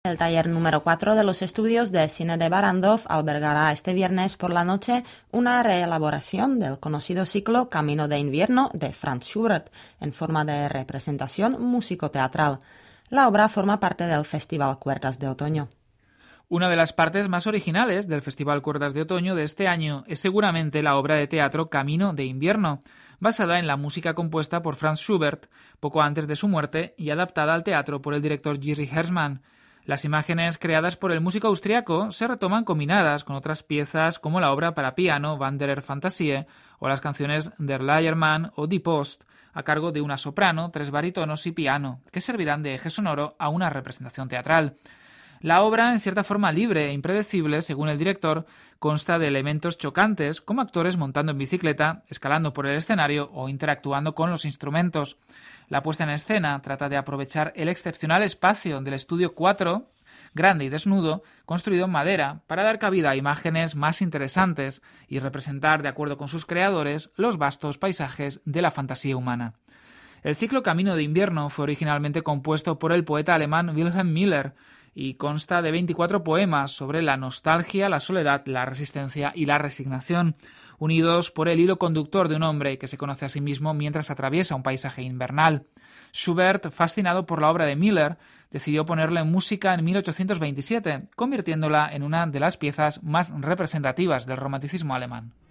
El taller número 4 de los estudios de cine de Barrandov albergará este viernes por la noche una reelaboración del conocido ciclo Camino de invierno de Franz Schubert en forma de representación músico-teatral. La obra forma parte del Festival Cuerdas de Otoño. Una de las partes más originales del Festival Cuerdas de Otoño de este año es seguramente la obra de teatro Camino de invierno, basada en la música compuesta por Franz Schubert poco antes de su muerte y adaptada al teatro por el director Jiří Herzmann. Las imágenes creadas por el músico austriaco se retoman combinadas con otras piezas como la obra para piano Wanderer Fantasie o las canciones Der Leiermann o Die Post, a cargo de una soprano, 3 barítonos y piano, que servirán de eje sonoro a una representación teatral. La obra, en cierta forma libre e impredecible, según el director, consta de elementos chocantes, como actores montando en bicicleta, escalando por el escenario o interactuando con los instrumentos. La puesta en escena trata de aprovechar el excepcional espacio del estudio 4, grande y desnudo, construido en madera, para dar cabida a imágenes más interesantes y representar, de acuerdo con sus creadores, los vastos paisajes de la fantasía humana. El ciclo Camino de invierno fue originalmente compuesto por el poeta alemán Wilhelm Miller y consta de 24 poemas sobre la nostalgia, la soledad, la resistencia y la resignación, unidos por el hilo conductor de un hombre que se conoce a sí mismo mientras atraviesa un paisaje invernal. Schubert, fascinado por la obra de Miller, decidió ponerle música en 1827, convirtiéndola en una de las piezas más representativas del romanticismo alemán.